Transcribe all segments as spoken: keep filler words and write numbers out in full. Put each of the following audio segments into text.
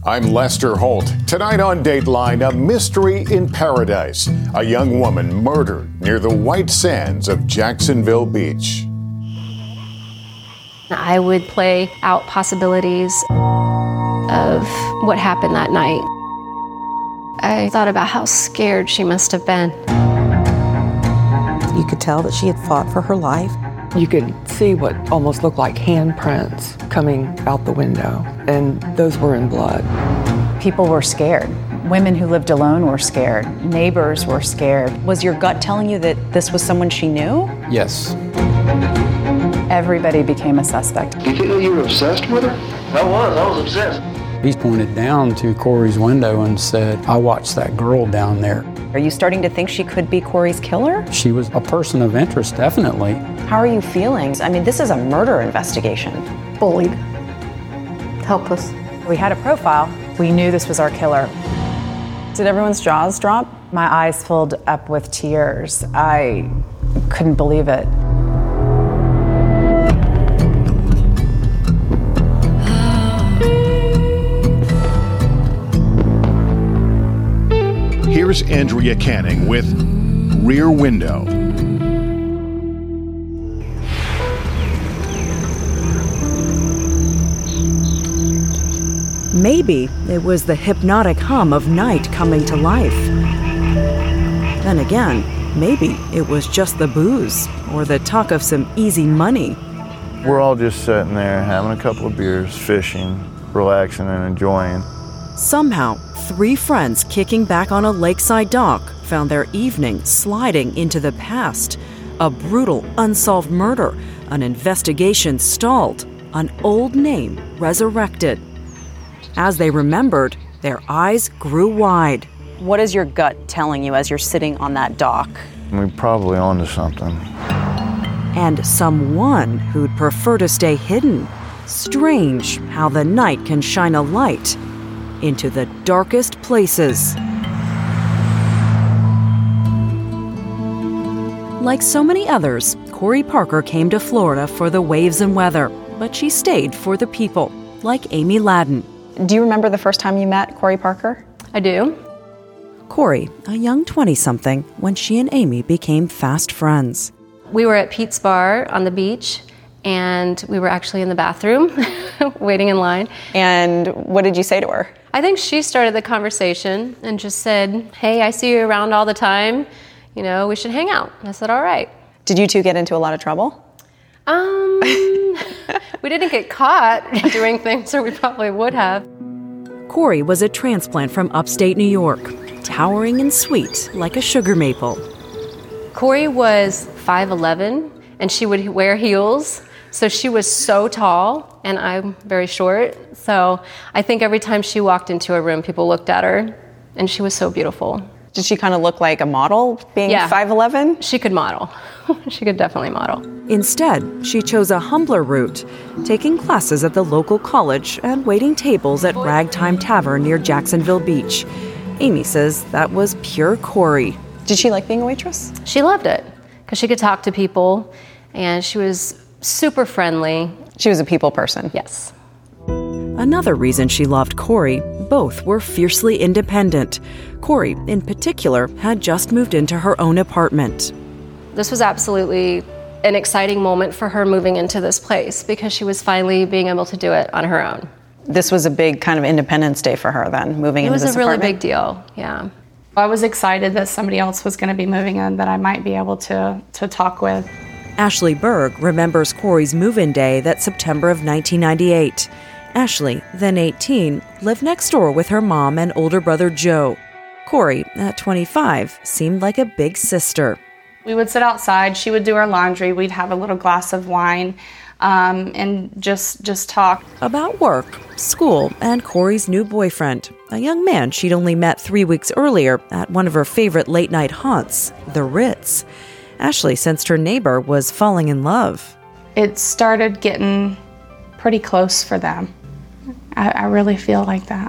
I'm Lester Holt. Tonight on Dateline, a mystery in paradise. A young woman murdered near the white sands of Jacksonville Beach. I would play out possibilities of what happened that night. I thought about how scared she must have been. You could tell that she had fought for her life. You could see what almost looked like handprints coming out the window, and those were in blood. People were scared. Women who lived alone were scared. Neighbors were scared. Was your gut telling you that this was someone she knew? Yes. Everybody became a suspect. Do you think that you were obsessed with her? I was, I was obsessed. He pointed down to Corey's window and said, I watched that girl down there. Are you starting to think she could be Corey's killer? She was a person of interest, definitely. How are you feeling? I mean, this is a murder investigation. Bullied. Helpless. We had a profile. We knew this was our killer. Did everyone's jaws drop? My eyes filled up with tears. I couldn't believe it. Here's Andrea Canning with Rear Window. Maybe it was the hypnotic hum of night coming to life. Then again, maybe it was just the booze or the talk of some easy money. We're all just sitting there having a couple of beers, fishing, relaxing and enjoying. Somehow, three friends kicking back on a lakeside dock found their evening sliding into the past. A brutal, unsolved murder, an investigation stalled, an old name resurrected. As they remembered, their eyes grew wide. What is your gut telling you as you're sitting on that dock? We're probably onto something. And someone who'd prefer to stay hidden. Strange how the night can shine a light into the darkest places. Like so many others, Corey Parker came to Florida for the waves and weather, but she stayed for the people, like Amy Ladden. Do you remember the first time you met Corey Parker? I do. Corey, a young twenty-something, when she and Amy became fast friends. We were at Pete's Bar on the beach, and we were actually in the bathroom, waiting in line. And what did you say to her? I think she started the conversation and just said, hey, I see you around all the time. You know, we should hang out. I said, all right. Did you two get into a lot of trouble? Um, we didn't get caught doing things, or we probably would have. Corey was a transplant from upstate New York, towering and sweet like a sugar maple. Corey was five eleven, and she would wear heels. So she was so tall, and I'm very short. So I think every time she walked into a room, people looked at her, and she was so beautiful. Did she kind of look like a model, being yeah. five eleven? She could model. She could definitely model. Instead, she chose a humbler route, taking classes at the local college and waiting tables at Ragtime Tavern near Jacksonville Beach. Amy says that was pure Corey. Did she like being a waitress? She loved it, because she could talk to people, and she was super friendly. She was a people person. Yes. Another reason she loved Corey, both were fiercely independent. Corey, in particular, had just moved into her own apartment. This was absolutely an exciting moment for her moving into this place, because she was finally being able to do it on her own. This was a big kind of Independence Day for her then, moving into this apartment? It was a really big deal, yeah. I was excited that somebody else was going to be moving in that I might be able to, to talk with. Ashley Berg remembers Corey's move-in day that September of nineteen ninety-eight. Ashley, then eighteen, lived next door with her mom and older brother Joe. Corey, at twenty-five, seemed like a big sister. We would sit outside, she would do her laundry, we'd have a little glass of wine, um, and just just talk. About work, school, and Corey's new boyfriend, a young man she'd only met three weeks earlier at one of her favorite late-night haunts, the Ritz. Ashley sensed her neighbor was falling in love. It started getting pretty close for them. I, I really feel like that.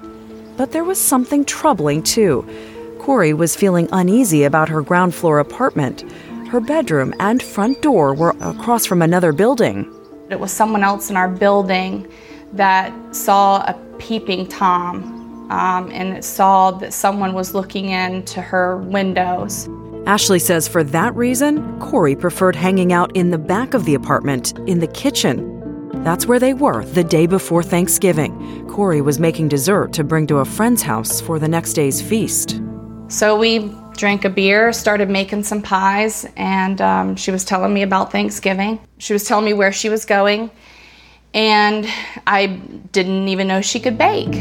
But there was something troubling, too. Corey was feeling uneasy about her ground floor apartment. Her bedroom and front door were across from another building. It was someone else in our building that saw a peeping Tom, um, and it saw that someone was looking into her windows. Ashley says for that reason, Corey preferred hanging out in the back of the apartment, in the kitchen. That's where they were the day before Thanksgiving. Corey was making dessert to bring to a friend's house for the next day's feast. So we drank a beer, started making some pies, and um, she was telling me about Thanksgiving. She was telling me where she was going, and I didn't even know she could bake.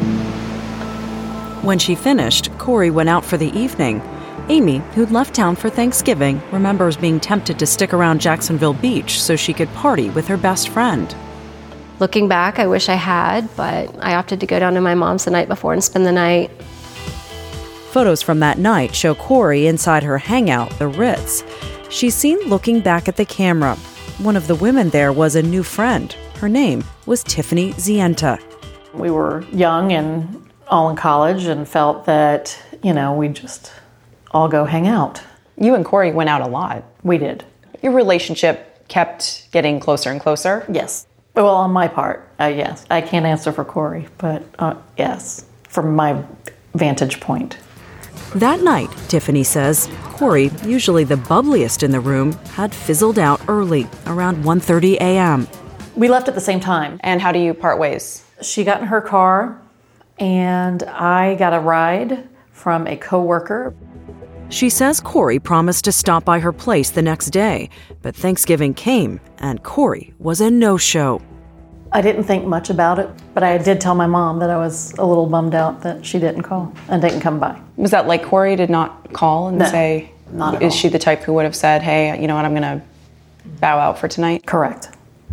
When she finished, Corey went out for the evening. Amy, who'd left town for Thanksgiving, remembers being tempted to stick around Jacksonville Beach so she could party with her best friend. Looking back, I wish I had, but I opted to go down to my mom's the night before and spend the night. Photos from that night show Corey inside her hangout, the Ritz. She's seen looking back at the camera. One of the women there was a new friend. Her name was Tiffany Zienta. We were young and all in college and felt that, you know, we just all go hang out. You and Corey went out a lot. We did. Your relationship kept getting closer and closer? Yes. Well, on my part, uh, yes. I can't answer for Corey, but uh, yes, from my vantage point. That night, Tiffany says, Corey, usually the bubbliest in the room, had fizzled out early, around one thirty a.m. We left at the same time. And how do you part ways? She got in her car, and I got a ride from a coworker. She says Corey promised to stop by her place the next day, but Thanksgiving came, and Corey was a no-show. I didn't think much about it, but I did tell my mom that I was a little bummed out that she didn't call and didn't come by. Was that like Corey did not call and No, say, not at is all. she the type who would have said, hey, you know what, I'm going to bow out for tonight? Correct.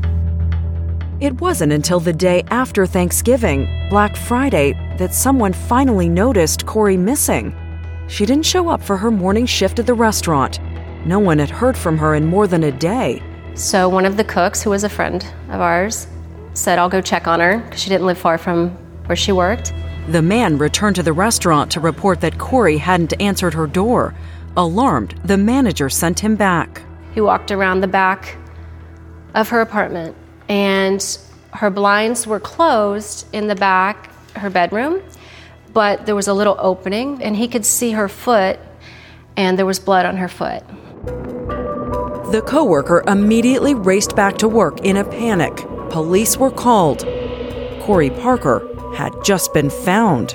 It wasn't until the day after Thanksgiving, Black Friday, that someone finally noticed Corey missing. She didn't show up for her morning shift at the restaurant. No one had heard from her in more than a day. So one of the cooks, who was a friend of ours, said, I'll go check on her, because she didn't live far from where she worked. The man returned to the restaurant to report that Corey hadn't answered her door. Alarmed, the manager sent him back. He walked around the back of her apartment, and her blinds were closed in the back, her bedroom, but there was a little opening, and he could see her foot, and there was blood on her foot. The coworker immediately raced back to work in a panic. Police were called. Corey Parker had just been found.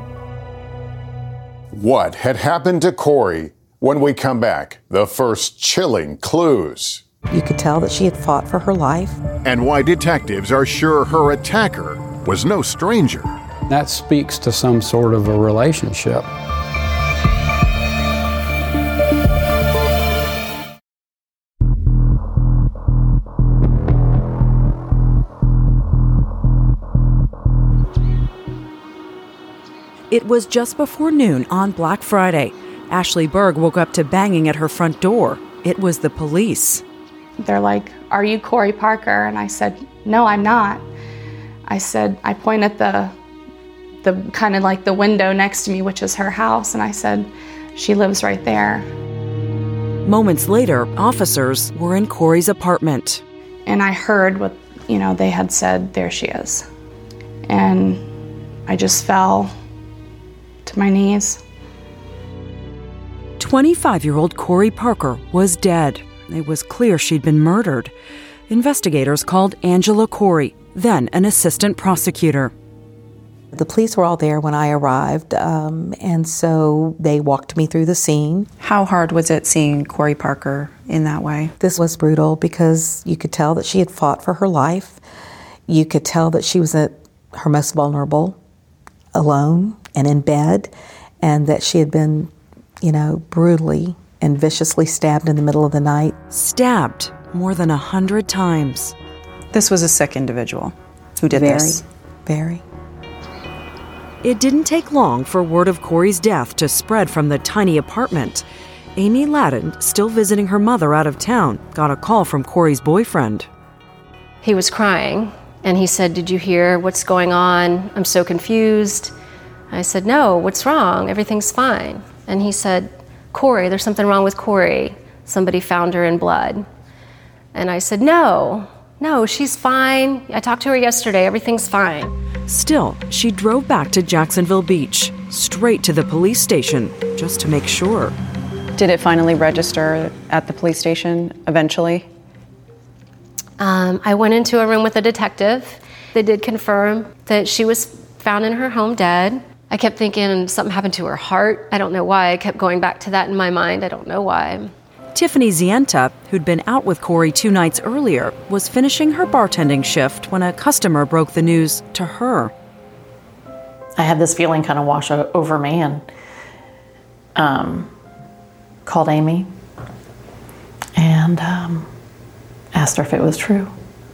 What had happened to Corey? When we come back, the first chilling clues. You could tell that she had fought for her life. And why detectives are sure her attacker was no stranger. That speaks to some sort of a relationship. It was just before noon on Black Friday. Ashley Berg woke up to banging at her front door. It was the police. They're like, are you Corey Parker? And I said, no, I'm not. I said, I point at the, the kind of like the window next to me, which is her house. And I said, she lives right there. Moments later, officers were in Corey's apartment. And I heard what, you know, they had said, there she is. And I just fell to my knees. twenty-five-year-old Corey Parker was dead. It was clear she'd been murdered. Investigators called Angela Corey, then an assistant prosecutor. The police were all there when I arrived, um, and so they walked me through the scene. How hard was it seeing Corey Parker in that way? This was brutal because you could tell that she had fought for her life. You could tell that she was at her most vulnerable, alone and in bed, and that she had been, you know, brutally and viciously stabbed in the middle of the night. Stabbed more than a hundred times. This was a sick individual who did very, this. Very. It didn't take long for word of Corey's death to spread from the tiny apartment. Amy Ladden, still visiting her mother out of town, got a call from Corey's boyfriend. He was crying, and he said, did you hear what's going on? I'm so confused. I said, no, what's wrong? Everything's fine. And he said, Corey, there's something wrong with Corey. Somebody found her in blood. And I said, no, No, she's fine. I talked to her yesterday. Everything's fine. Still, she drove back to Jacksonville Beach, straight to the police station, just to make sure. Did it finally register at the police station eventually? Um, I went into a room with a detective. They did confirm that she was found in her home dead. I kept thinking something happened to her heart. I don't know why. I kept going back to that in my mind. I don't know why. Tiffany Zienta, who'd been out with Corey two nights earlier, was finishing her bartending shift when a customer broke the news to her. I had this feeling kind of wash over me and um, called Amy and um, asked her if it was true.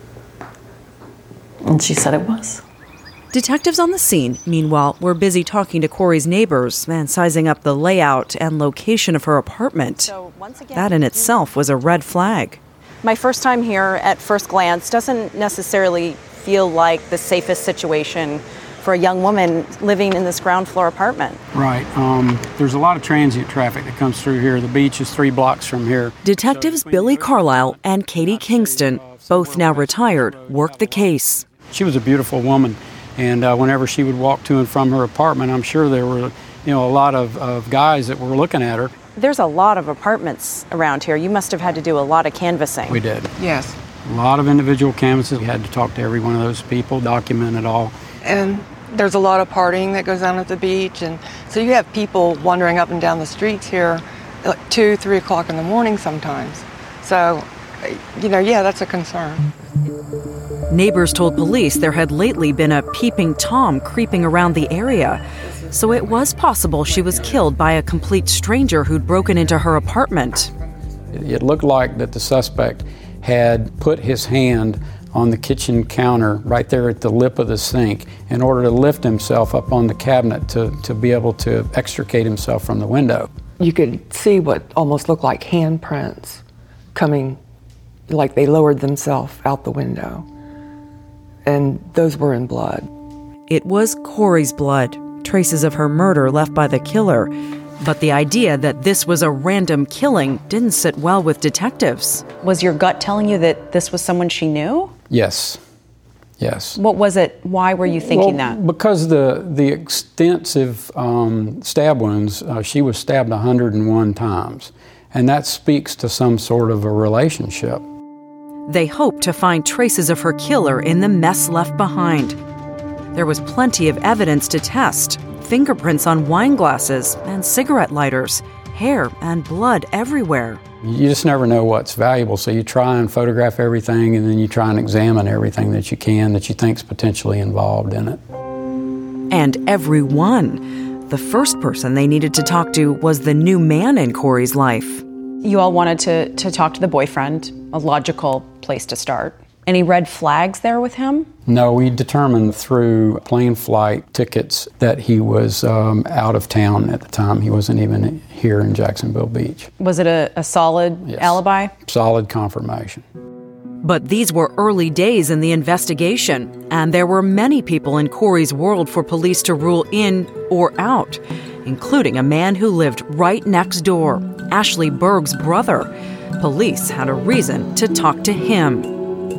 And she said it was. Detectives on the scene, meanwhile, were busy talking to Corey's neighbors and sizing up the layout and location of her apartment. So once again, that in itself was a red flag. My first time here at first glance doesn't necessarily feel like the safest situation for a young woman living in this ground floor apartment. Right. Um, there's a lot of transient traffic that comes through here. The beach is three blocks from here. Detectives Billy Carlisle and Katie Kingston, both now retired, worked the case. She was a beautiful woman. And uh, whenever she would walk to and from her apartment, I'm sure there were, you know, a lot of, of guys that were looking at her. There's a lot of apartments around here. You must have had to do a lot of canvassing. We did. Yes. A lot of individual canvases. We had to talk to every one of those people, document it all. And there's a lot of partying that goes on at the beach. And so you have people wandering up and down the streets here at like two, three o'clock in the morning sometimes. So, you know, yeah, that's a concern. Neighbors told police there had lately been a peeping Tom creeping around the area, so it was possible she was killed by a complete stranger who'd broken into her apartment. It looked like that the suspect had put his hand on the kitchen counter right there at the lip of the sink in order to lift himself up on the cabinet to, to be able to extricate himself from the window. You could see what almost looked like handprints coming, like they lowered themselves out the window. And those were in blood. It was Corey's blood, traces of her murder left by the killer. But the idea that this was a random killing didn't sit well with detectives. Was your gut telling you that this was someone she knew? Yes. Yes. What was it? Why were you thinking well, that? Because the, the extensive um, stab wounds, uh, she was stabbed one hundred one times. And that speaks to some sort of a relationship. They hoped to find traces of her killer in the mess left behind. There was plenty of evidence to test. Fingerprints on wine glasses and cigarette lighters, hair and blood everywhere. You just never know what's valuable, so you try and photograph everything and then you try and examine everything that you can that you think's potentially involved in it. And everyone. The first person they needed to talk to was the new man in Corey's life. You all wanted to, to talk to the boyfriend, a logical place to start. Any red flags there with him? No, we determined through plane flight tickets that he was um, out of town at the time. He wasn't even here in Jacksonville Beach. Was it a, a solid yes. alibi? Solid confirmation. But these were early days in the investigation, and there were many people in Corey's world for police to rule in or out, including a man who lived right next door, Ashley Berg's brother. Police had a reason to talk to him.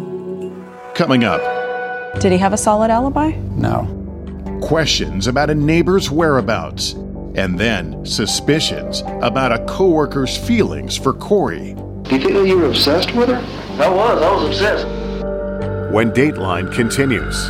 Coming up. Did he have a solid alibi? No. Questions about a neighbor's whereabouts. And then suspicions about a coworker's feelings for Corey. Do you think that you were obsessed with her? I was. I was obsessed. When Dateline continues.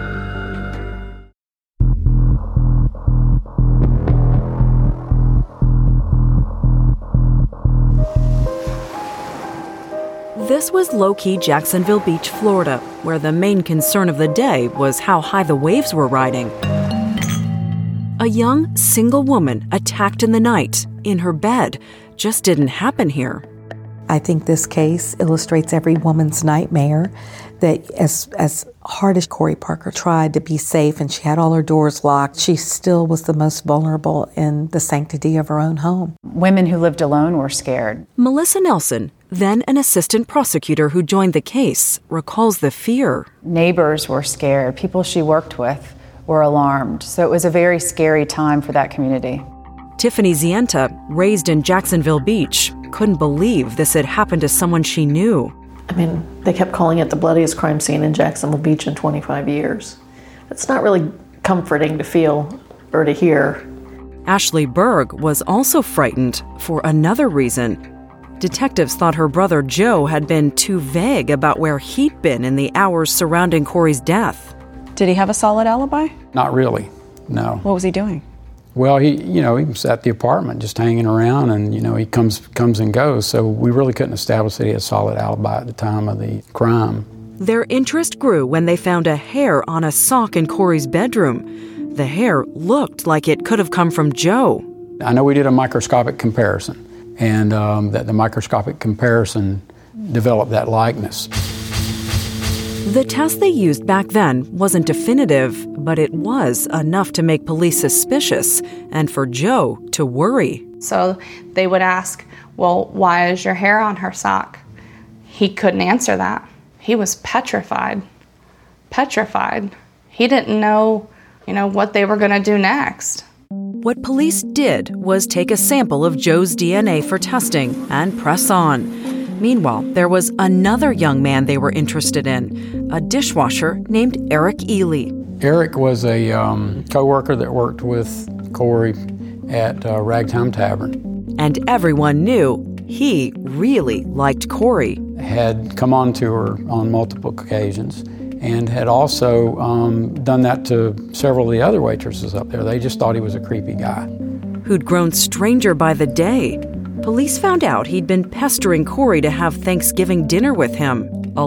This was low-key Jacksonville Beach, Florida, where the main concern of the day was how high the waves were riding. A young, single woman attacked in the night, in her bed, just didn't happen here. I think this case illustrates every woman's nightmare, that as as hard as Corey Parker tried to be safe and she had all her doors locked, she still was the most vulnerable in the sanctity of her own home. Women who lived alone were scared. Melissa Nelson, then an assistant prosecutor who joined the case, recalls the fear. Neighbors were scared. People she worked with were alarmed. So it was a very scary time for that community. Tiffany Zienta, raised in Jacksonville Beach, couldn't believe this had happened to someone she knew. I mean, they kept calling it the bloodiest crime scene in Jacksonville Beach in twenty-five years. It's not really comforting to feel or to hear. Ashley Berg was also frightened for another reason. Detectives thought her brother Joe had been too vague about where he'd been in the hours surrounding Corey's death. Did he have a solid alibi? Not really, no. What was he doing? Well, he, you know, he was at the apartment just hanging around, and, you know, he comes comes and goes, so we really couldn't establish that he had a solid alibi at the time of the crime. Their interest grew when they found a hair on a sock in Corey's bedroom. The hair looked like it could have come from Joe. I know we did a microscopic comparison, and um, that the microscopic comparison developed that likeness. The test they used back then wasn't definitive, but it was enough to make police suspicious and for Joe to worry. So they would ask, well, why is your hair on her sock? He couldn't answer that. He was petrified. Petrified. He didn't know, you know, what they were going to do next. What police did was take a sample of Joe's D N A for testing and press on. Meanwhile, there was another young man they were interested in, a dishwasher named Eric Ely. Eric was a um, co-worker that worked with Corey at uh, Ragtime Tavern. And everyone knew he really liked Corey. Had come on to her on multiple occasions and had also um, done that to several of the other waitresses up there. They just thought he was a creepy guy. Who'd grown stranger by the day. Police found out he'd been pestering Corey to have Thanksgiving dinner with him,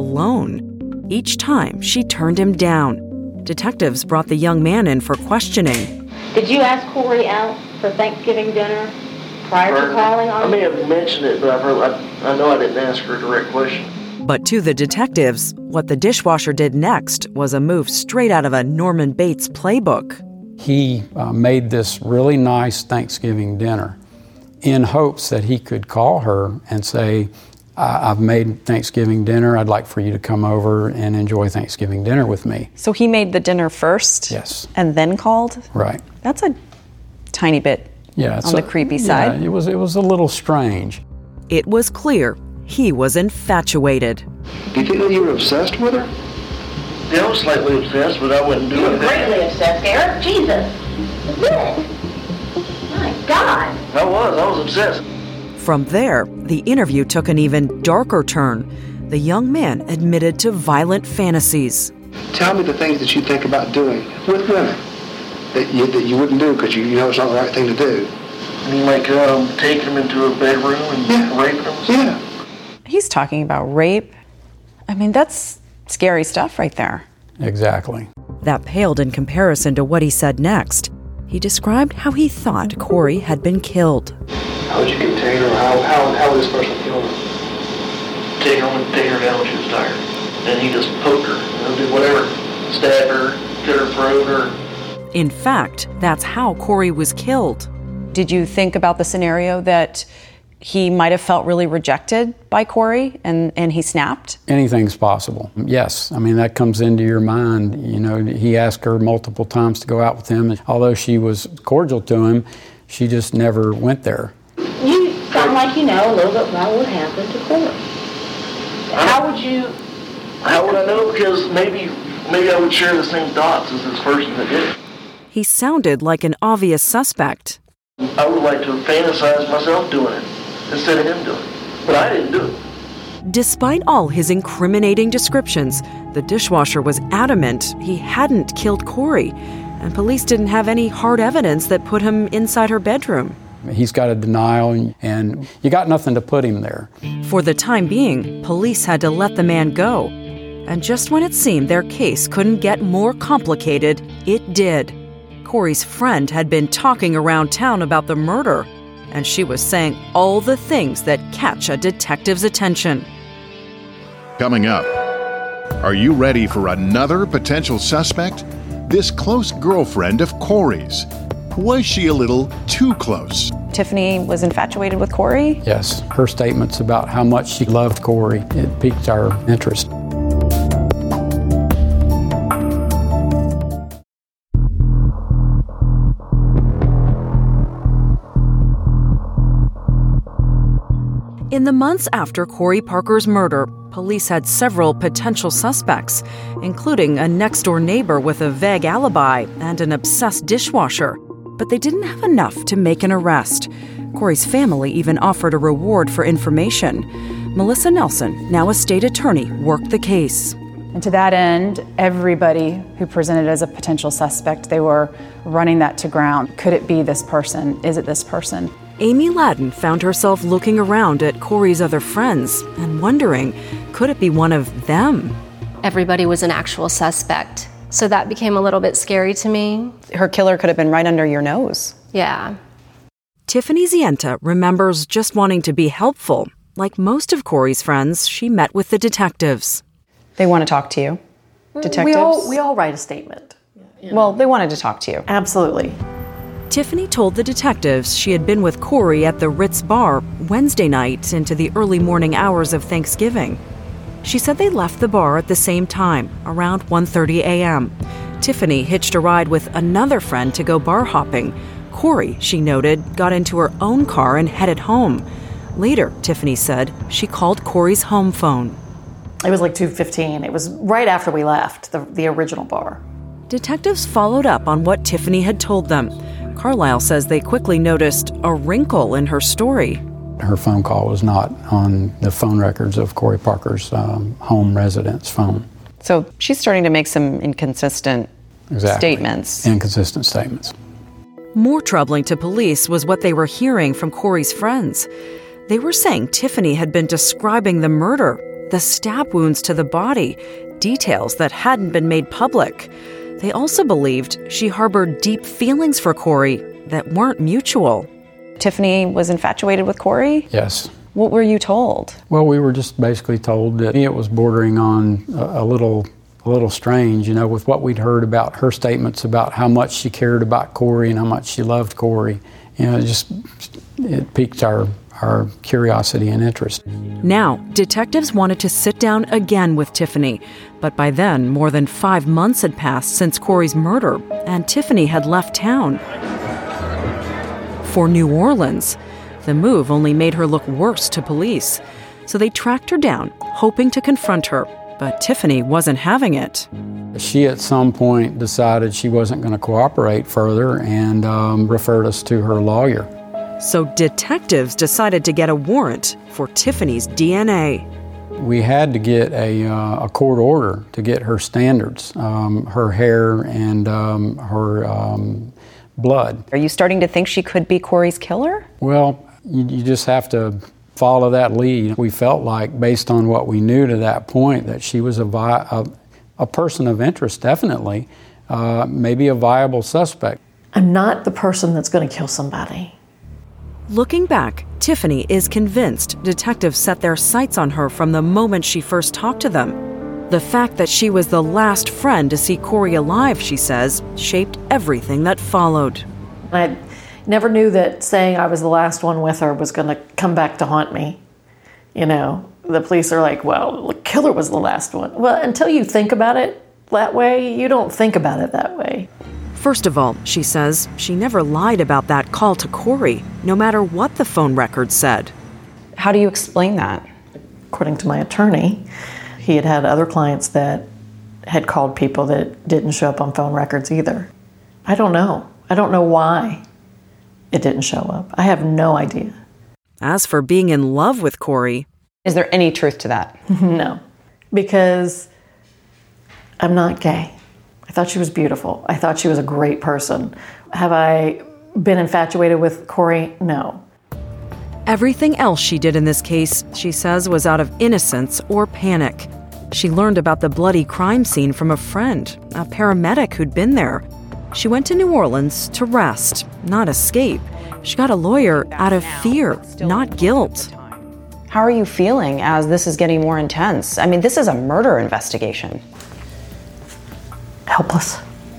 alone. Each time, she turned him down. Detectives brought the young man in for questioning. Did you ask Corey out for Thanksgiving dinner prior to calling on I may have mentioned it, but I've heard, I, I know I didn't ask her a direct question. But to the detectives, what the dishwasher did next was a move straight out of a Norman Bates playbook. He uh, made this really nice Thanksgiving dinner in hopes that he could call her and say, I've made Thanksgiving dinner. I'd like for you to come over and enjoy Thanksgiving dinner with me. So he made the dinner first? Yes. And then called? Right. That's a tiny bit yeah, on the creepy side. Yeah, it was, it was a little strange. It was clear he was infatuated. Do you think that you were obsessed with her? Yeah, I was slightly obsessed, but I wouldn't do You were it. greatly obsessed, Eric. Jesus. Admit it. My God. I was. I was obsessed. From there, the interview took an even darker turn. The young man admitted to violent fantasies. Tell me the things that you think about doing with women that you, that you wouldn't do because you, you know it's not the right thing to do. I mean, like um, taking them into a bedroom and yeah. raping them? Yeah. He's talking about rape. I mean, that's scary stuff right there. Exactly. That paled in comparison to what he said next. He described how he thought Corey had been killed. How would you contain her? How, how, how would this person kill her? Take her and take her down when she was tired. Then he just poked her, you know, did whatever. Stab her, cut her throat, or... In fact, that's how Corey was killed. Did you think about the scenario that he might have felt really rejected by Corey and, and he snapped? Anything's possible. Yes. I mean, that comes into your mind. You know, he asked her multiple times to go out with him. And although she was cordial to him, she just never went there. You sound like you know a little bit about what happened to Corey. How would you... How would I know? Because maybe, maybe I would share the same thoughts as this person that did it. He sounded like an obvious suspect. I would like to fantasize myself doing it instead of him doing it. But I didn't do it. Despite all his incriminating descriptions, the dishwasher was adamant he hadn't killed Corey, and police didn't have any hard evidence that put him inside her bedroom. He's got a denial, and you got nothing to put him there. For the time being, police had to let the man go. And just when it seemed their case couldn't get more complicated, it did. Corey's friend had been talking around town about the murder, and she was saying all the things that catch a detective's attention. Coming up, are you ready for another potential suspect? This close girlfriend of Corey's. Was she a little too close? Tiffany was infatuated with Corey? Yes. Her statements about how much she loved Corey, it piqued our interest. In the months after Corey Parker's murder, police had several potential suspects, including a next-door neighbor with a vague alibi and an obsessed dishwasher. But they didn't have enough to make an arrest. Corey's family even offered a reward for information. Melissa Nelson, now a state attorney, worked the case. And to that end, everybody who presented as a potential suspect, they were running that to ground. Could it be this person? Is it this person? Amy Ladden found herself looking around at Corey's other friends and wondering, could it be one of them? Everybody was an actual suspect. So that became a little bit scary to me. Her killer could have been right under your nose. Yeah. Tiffany Zienta remembers just wanting to be helpful. Like most of Corey's friends, she met with the detectives. They want to talk to you? Detectives? We all, we all write a statement. You know. Well, they wanted to talk to you. Absolutely. Tiffany told the detectives she had been with Corey at the Ritz Bar Wednesday night into the early morning hours of Thanksgiving. She said they left the bar at the same time, around one thirty a.m. Tiffany hitched a ride with another friend to go bar hopping. Corey, she noted, got into her own car and headed home. Later, Tiffany said, she called Corey's home phone. It was like two fifteen. It was right after we left the, the original bar. Detectives followed up on what Tiffany had told them. Carlisle says they quickly noticed a wrinkle in her story. Her phone call was not on the phone records of Corey Parker's um, home residence phone. So she's starting to make some inconsistent exactly. statements. Inconsistent statements. More troubling to police was what they were hearing from Corey's friends. They were saying Tiffany had been describing the murder, the stab wounds to the body, details that hadn't been made public. They also believed she harbored deep feelings for Corey that weren't mutual. Tiffany was infatuated with Corey? Yes. What were you told? Well, we were just basically told that it was bordering on a, a little a little strange, you know, with what we'd heard about her statements about how much she cared about Corey and how much she loved Corey. You know, it just it piqued our our curiosity and interest. Now, detectives wanted to sit down again with Tiffany, but by then, more than five months had passed since Corey's murder, and Tiffany had left town for New Orleans. The move only made her look worse to police, so they tracked her down, hoping to confront her, but Tiffany wasn't having it. She at some point decided she wasn't going to cooperate further and um, referred us to her lawyer. So detectives decided to get a warrant for Tiffany's D N A. We had to get a, uh, a court order to get her standards, um, her hair and um, her um, blood. Are you starting to think she could be Corey's killer? Well, you, you just have to follow that lead. We felt like, based on what we knew to that point, that she was a, vi- a, a person of interest, definitely, uh, maybe a viable suspect. I'm not the person that's going to kill somebody. Looking back, Tiffany is convinced detectives set their sights on her from the moment she first talked to them. The fact that she was the last friend to see Corey alive, she says, shaped everything that followed. I never knew that saying I was the last one with her was going to come back to haunt me. You know, the police are like, well, the killer was the last one. Well, until you think about it that way, you don't think about it that way. First of all, she says, she never lied about that call to Corey, no matter what the phone record said. How do you explain that? According to my attorney, he had had other clients that had called people that didn't show up on phone records either. I don't know. I don't know why it didn't show up. I have no idea. As for being in love with Corey... Is there any truth to that? No, because I'm not gay. I thought she was beautiful. I thought she was a great person. Have I been infatuated with Corey? No. Everything else she did in this case, she says, was out of innocence or panic. She learned about the bloody crime scene from a friend, a paramedic who'd been there. She went to New Orleans to rest, not escape. She got a lawyer out of fear, not guilt. How are you feeling as this is getting more intense? I mean, this is a murder investigation. Helpless.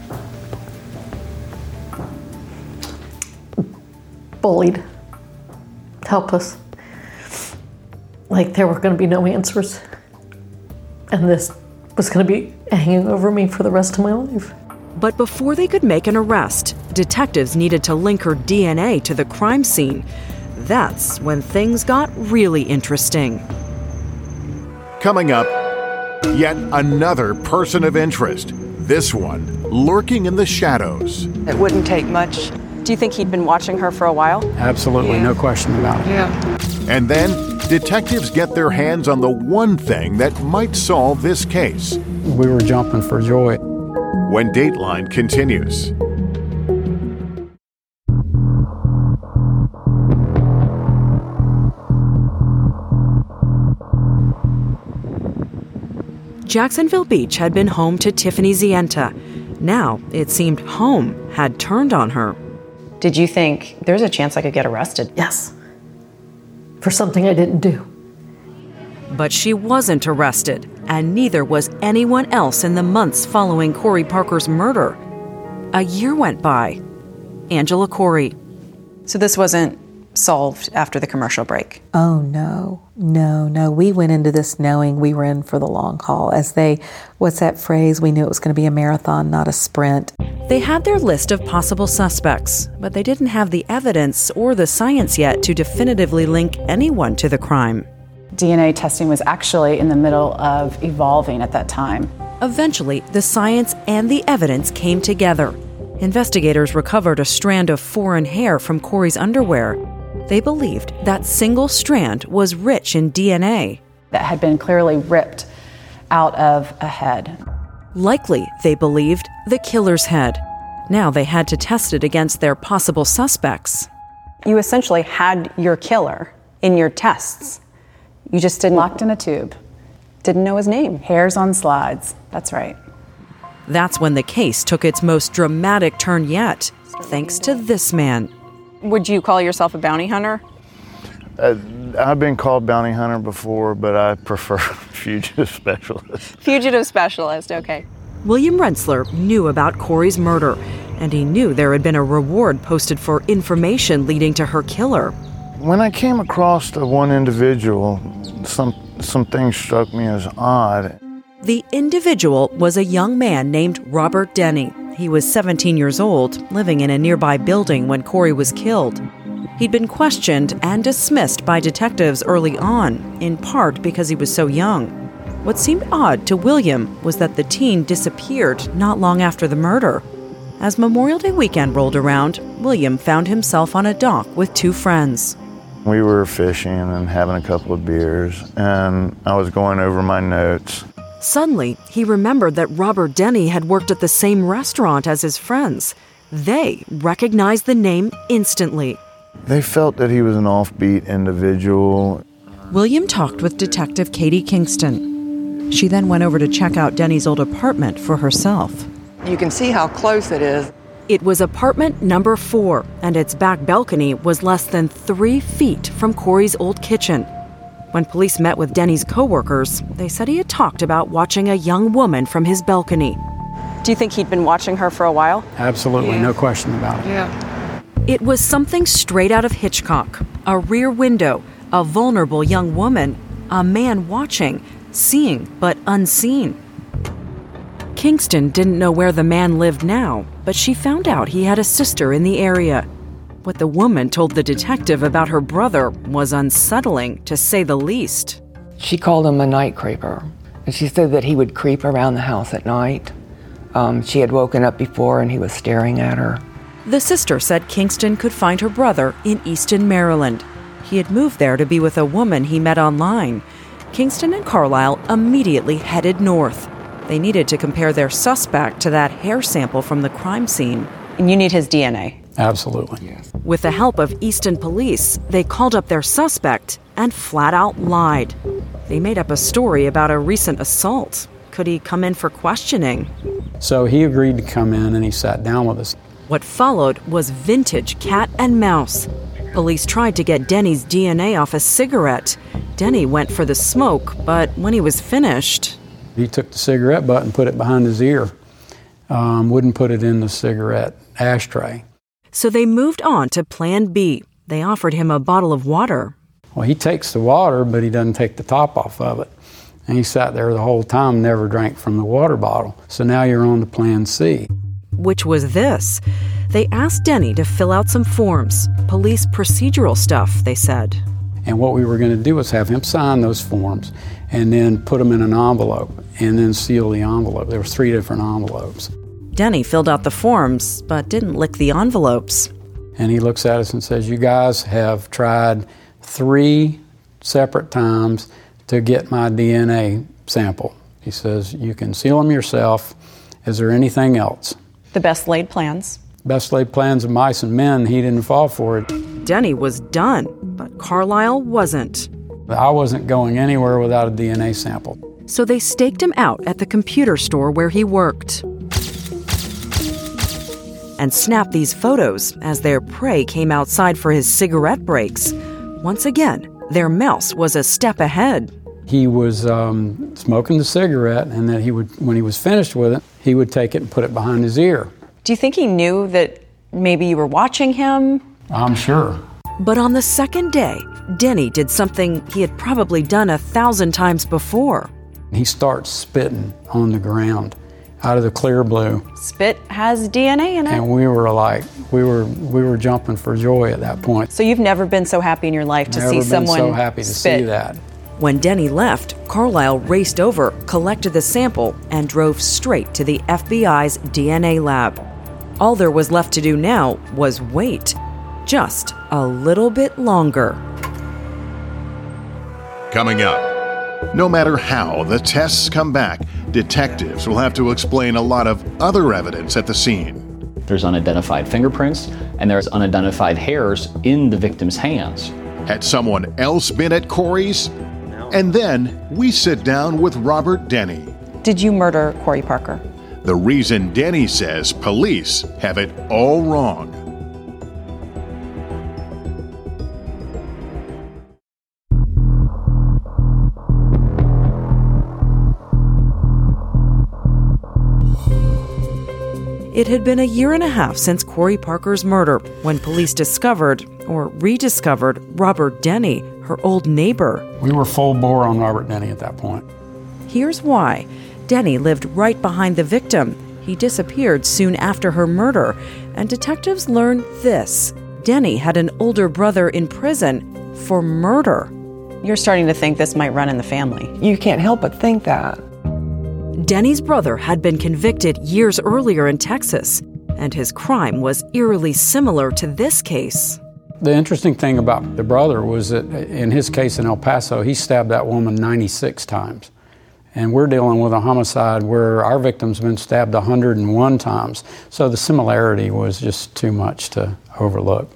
Bullied. Helpless. Like there were going to be no answers. And this was going to be hanging over me for the rest of my life. But before they could make an arrest, detectives needed to link her D N A to the crime scene. That's when things got really interesting. Coming up, yet another person of interest. This one lurking in the shadows. It wouldn't take much. Do you think he'd been watching her for a while? Absolutely, Yeah. no question about it. Yeah. And then detectives get their hands on the one thing that might solve this case. We were jumping for joy. When Dateline continues. Jacksonville Beach had been home to Tiffany Zienta. Now, it seemed home had turned on her. Did you think there's a chance I could get arrested? Yes. For something I didn't do. But she wasn't arrested, and neither was anyone else in the months following Corey Parker's murder. A year went by. Angela Corey. So this wasn't solved after the commercial break? Oh, no, no, no. We went into this knowing we were in for the long haul. As they, what's that phrase? We knew it was going to be a marathon, not a sprint. They had their list of possible suspects, but they didn't have the evidence or the science yet to definitively link anyone to the crime. D N A testing was actually in the middle of evolving at that time. Eventually, the science and the evidence came together. Investigators recovered a strand of foreign hair from Corey's underwear. They believed that single strand was rich in D N A. That had been clearly ripped out of a head. Likely, they believed, the killer's head. Now they had to test it against their possible suspects. You essentially had your killer in your tests. You just didn't... Locked in a tube. Didn't know his name. Hairs on slides. That's right. That's when the case took its most dramatic turn yet, thanks to this man. Would you call yourself a bounty hunter? Uh, I've been called bounty hunter before, but I prefer fugitive specialist. Fugitive specialist, okay. William Rensselaer knew about Corey's murder, and he knew there had been a reward posted for information leading to her killer. When I came across the one individual, some some things struck me as odd. The individual was a young man named Robert Denny. He was seventeen years old, living in a nearby building when Corey was killed. He'd been questioned and dismissed by detectives early on, in part because he was so young. What seemed odd to William was that the teen disappeared not long after the murder. As Memorial Day weekend rolled around, William found himself on a dock with two friends. We were fishing and having a couple of beers, and I was going over my notes. Suddenly, he remembered that Robert Denny had worked at the same restaurant as his friends. They recognized the name instantly. They felt that he was an offbeat individual. William talked with Detective Katie Kingston. She then went over to check out Denny's old apartment for herself. You can see how close it is. It was apartment number four, and its back balcony was less than three feet from Corey's old kitchen. When police met with Denny's coworkers, they said he had talked about watching a young woman from his balcony. Do you think he'd been watching her for a while? Absolutely, Yeah. no question about it. Yeah. It was something straight out of Hitchcock. A rear window, a vulnerable young woman, a man watching, seeing but unseen. Kingston didn't know where the man lived now, but she found out he had a sister in the area. What the woman told the detective about her brother was unsettling, to say the least. She called him a night creeper, and she said that he would creep around the house at night. Um, she had woken up before and he was staring at her. The sister said Kingston could find her brother in Easton, Maryland. He had moved there to be with a woman he met online. Kingston and Carlisle immediately headed north. They needed to compare their suspect to that hair sample from the crime scene. And you need his D N A. Absolutely. With the help of Easton police, they called up their suspect and flat out lied. They made up a story about a recent assault. Could he come in for questioning? So he agreed to come in and he sat down with us. What followed was vintage cat and mouse. Police tried to get Denny's D N A off a cigarette. Denny went for the smoke, but when he was finished... He took the cigarette butt and put it behind his ear. Um, wouldn't put it in the cigarette ashtray. So they moved on to Plan B. They offered him a bottle of water. Well, he takes the water, but he doesn't take the top off of it. And he sat there the whole time, never drank from the water bottle. So now you're on to Plan C. Which was this. They asked Denny to fill out some forms, police procedural stuff, they said. And what we were going to do was have him sign those forms and then put them in an envelope and then seal the envelope. There were three different envelopes. Denny filled out the forms, but didn't lick the envelopes. And he looks at us and says, you guys have tried three separate times to get my D N A sample. He says, you can seal them yourself. Is there anything else? The best laid plans. Best laid plans of mice and men, he didn't fall for it. Denny was done, but Carlisle wasn't. I wasn't going anywhere without a D N A sample. So they staked him out at the computer store where he worked and snapped these photos as their prey came outside for his cigarette breaks. Once again, their mouse was a step ahead. He was um, smoking the cigarette, and then he would, when he was finished with it, he would take it and put it behind his ear. Do you think he knew that maybe you were watching him? I'm sure. But on the second day, Denny did something he had probably done a thousand times before. He starts spitting on the ground out of the clear blue. Spit has D N A in it. And we were like, we were we were jumping for joy at that point. So you've never been so happy in your life to never see been someone so happy to spit. see that. When Denny left, Carlisle raced over, collected the sample, and drove straight to the F B I's D N A lab. All there was left to do now was wait. Just a little bit longer. Coming up, no matter how the tests come back, detectives will have to explain a lot of other evidence at the scene. There's unidentified fingerprints, and there's unidentified hairs in the victim's hands. Had someone else been at Corey's? And then we sit down with Robert Denny. Did you murder Corey Parker? The reason Denny says police have it all wrong. It had been a year and a half since Corey Parker's murder when police discovered, or rediscovered, Robert Denny, her old neighbor. We were full bore on Robert Denny at that point. Here's why. Denny lived right behind the victim. He disappeared soon after her murder, and detectives learned this. Denny had an older brother in prison for murder. You're starting to think this might run in the family. You can't help but think that. Denny's brother had been convicted years earlier in Texas, and his crime was eerily similar to this case. The interesting thing about the brother was that in his case in El Paso, he stabbed that woman ninety-six times. And we're dealing with a homicide where our victim's been stabbed one hundred one times. So the similarity was just too much to overlook.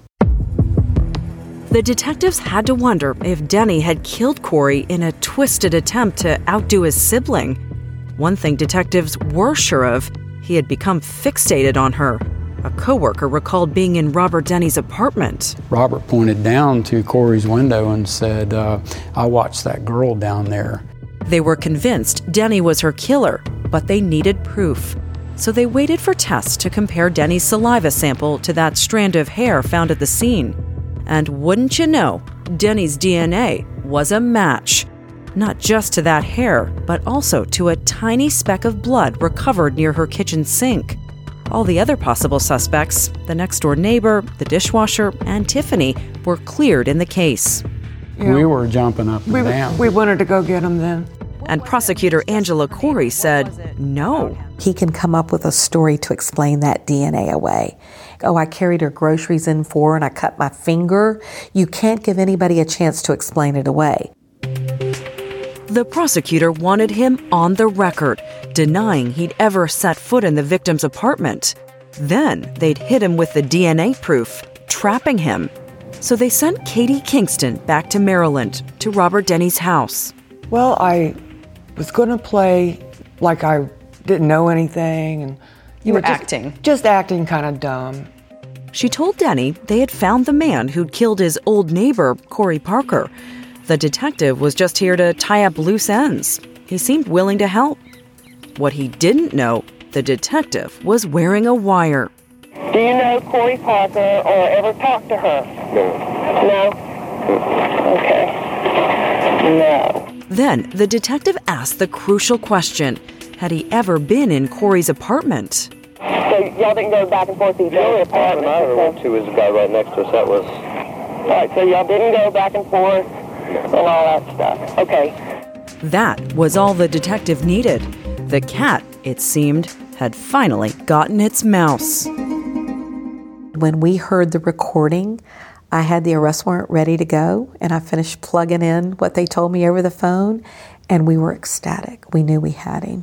The detectives had to wonder if Denny had killed Corey in a twisted attempt to outdo his sibling. One thing detectives were sure of, he had become fixated on her. A coworker recalled being in Robert Denny's apartment. Robert pointed down to Corey's window and said, uh, I watched that girl down there. They were convinced Denny was her killer, but they needed proof. So they waited for tests to compare Denny's saliva sample to that strand of hair found at the scene. And wouldn't you know, Denny's D N A was a match. Not just to that hair, but also to a tiny speck of blood recovered near her kitchen sink. All the other possible suspects, the next-door neighbor, the dishwasher, and Tiffany, were cleared in the case. Yeah. We were jumping up and we, down. We wanted to go get him then. And prosecutor Angela Corey said no. He can come up with a story to explain that D N A away. Oh, I carried her groceries in for her and I cut my finger. You can't give anybody a chance to explain it away. The prosecutor wanted him on the record, denying he'd ever set foot in the victim's apartment. Then they'd hit him with the D N A proof, trapping him. So they sent Katie Kingston back to Maryland, to Robert Denny's house. Well, I was going to play like I didn't know anything. and You were just, acting. Just acting kind of dumb. She told Denny they had found the man who'd killed his old neighbor, Corey Parker. The detective was just here to tie up loose ends. He seemed willing to help. What he didn't know, the detective was wearing a wire. Do you know Corey Parker or ever talked to her? No. No? Okay. No. Then the detective asked the crucial question. Had he ever been in Corey's apartment? So y'all didn't go back and forth to each The only other's apartment I ever went to was the guy right next to us. That was... All right, so y'all didn't go back and forth and all that stuff. Okay. That was all the detective needed. The cat, it seemed, had finally gotten its mouse. When we heard the recording, I had the arrest warrant ready to go, and I finished plugging in what they told me over the phone, and we were ecstatic. We knew we had him.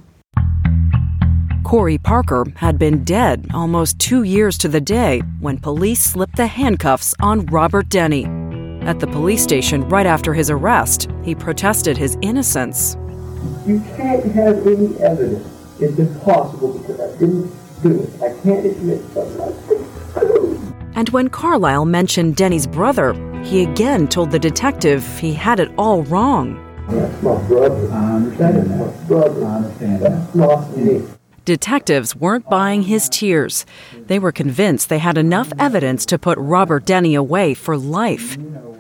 Corey Parker had been dead almost two years to the day when police slipped the handcuffs on Robert Denny. At the police station right after his arrest, he protested his innocence. You can't have any evidence. It's impossible because I didn't do it. I can't admit something like this. And when Carlisle mentioned Denny's brother, he again told the detective he had it all wrong. That's my brother. I understand that. That's my brother. I understand that. That's not me. Detectives weren't buying his tears. They were convinced they had enough evidence to put Robert Denny away for life.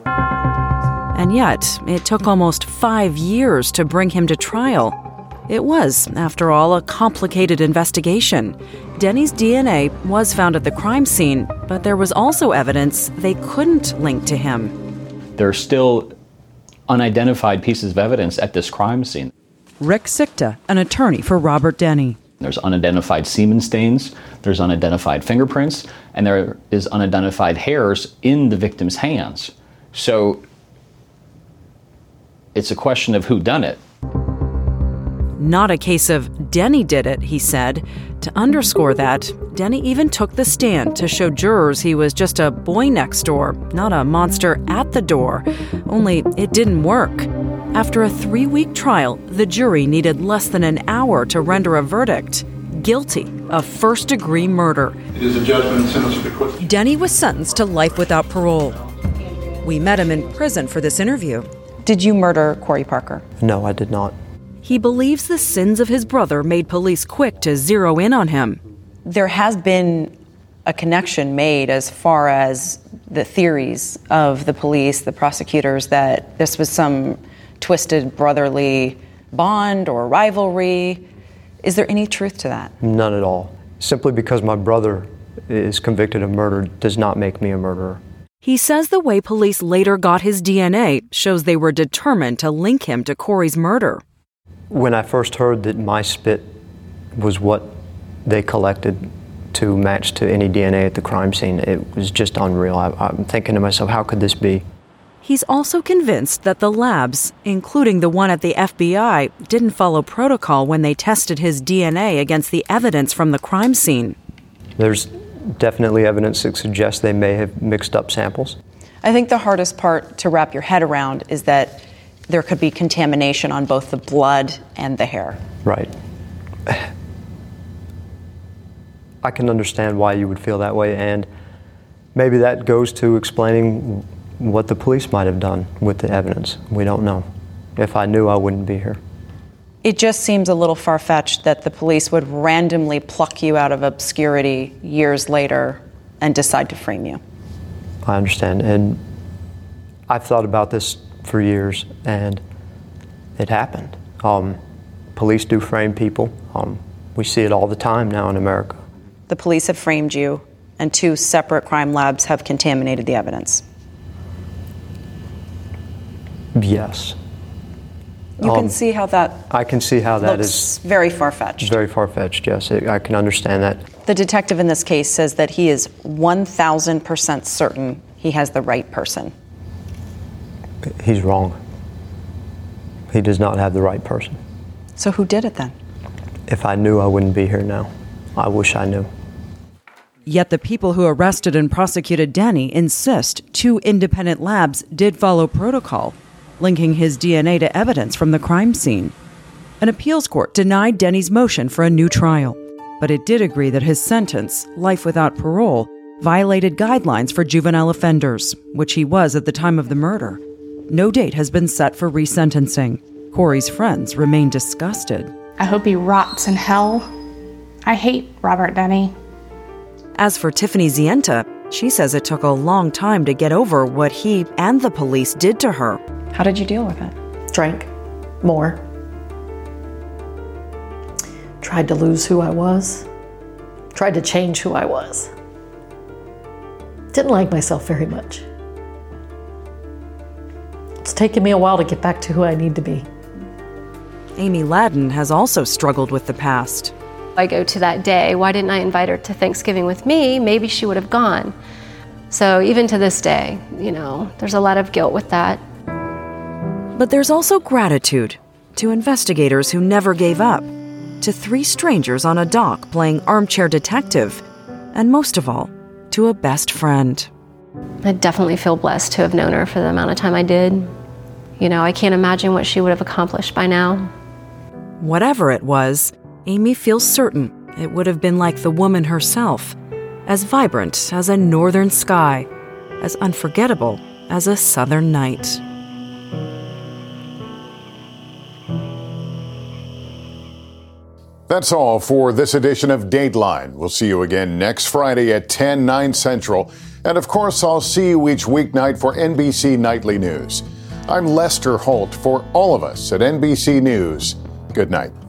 And yet, it took almost five years to bring him to trial. It was, after all, a complicated investigation. Denny's D N A was found at the crime scene, but there was also evidence they couldn't link to him. There are still unidentified pieces of evidence at this crime scene. Rick Sikta, an attorney for Robert Denny. There's unidentified semen stains, there's unidentified fingerprints, and there is unidentified hairs in the victim's hands. So it's a question of who done it. Not a case of Denny did it, he said. To underscore that, Denny even took the stand to show jurors he was just a boy next door, not a monster at the door. Only it didn't work. After a three-week trial, the jury needed less than an hour to render a verdict. Guilty of first-degree murder. It is a judgment and sentence requested. Denny was sentenced to life without parole. We met him in prison for this interview. Did you murder Corey Parker? No, I did not. He believes the sins of his brother made police quick to zero in on him. There has been a connection made as far as the theories of the police, the prosecutors, that this was some twisted brotherly bond or rivalry. Is there any truth to that? None at all. Simply because my brother is convicted of murder does not make me a murderer. He says the way police later got his D N A shows they were determined to link him to Corey's murder. When I first heard that my spit was what they collected to match to any D N A at the crime scene, it was just unreal. I, I'm thinking to myself, how could this be? He's also convinced that the labs, including the one at the F B I, didn't follow protocol when they tested his D N A against the evidence from the crime scene. There's definitely evidence that suggests they may have mixed up samples. I think the hardest part to wrap your head around is that there could be contamination on both the blood and the hair. Right. I can understand why you would feel that way, and maybe that goes to explaining what the police might have done with the evidence. We don't know. If I knew, I wouldn't be here. It just seems a little far-fetched that the police would randomly pluck you out of obscurity years later and decide to frame you. I understand, and I've thought about this for years, and it happened. Um, police do frame people. Um, we see it all the time now in America. The police have framed you, and two separate crime labs have contaminated the evidence. Yes. You um, can see how that I can see how that looks is very far-fetched. Very far-fetched, yes. It, I can understand that. The detective in this case says that he is one thousand percent certain he has the right person. He's wrong. He does not have the right person. So who did it then? If I knew, I wouldn't be here now. I wish I knew. Yet the people who arrested and prosecuted Denny insist two independent labs did follow protocol, linking his D N A to evidence from the crime scene. An appeals court denied Denny's motion for a new trial, but it did agree that his sentence, life without parole, violated guidelines for juvenile offenders, which he was at the time of the murder. No date has been set for resentencing. Corey's friends remain disgusted. I hope he rots in hell. I hate Robert Denny. As for Tiffany Zienta, she says it took a long time to get over what he and the police did to her. How did you deal with it? Drank more. Tried to lose who I was. tried to change who I was. Didn't like myself very much. It's taken me a while to get back to who I need to be. Amy Ladden has also struggled with the past. I go to that day, why didn't I invite her to Thanksgiving with me? Maybe she would have gone. So even to this day, you know, there's a lot of guilt with that. But there's also gratitude to investigators who never gave up, to three strangers on a dock playing armchair detective, and most of all, to a best friend. I definitely feel blessed to have known her for the amount of time I did. You know, I can't imagine what she would have accomplished by now. Whatever it was, Amy feels certain it would have been like the woman herself, as vibrant as a northern sky, as unforgettable as a southern night. That's all for this edition of Dateline. We'll see you again next Friday at ten, nine Central. And of course, I'll see you each weeknight for N B C Nightly News. I'm Lester Holt for all of us at N B C News. Good night.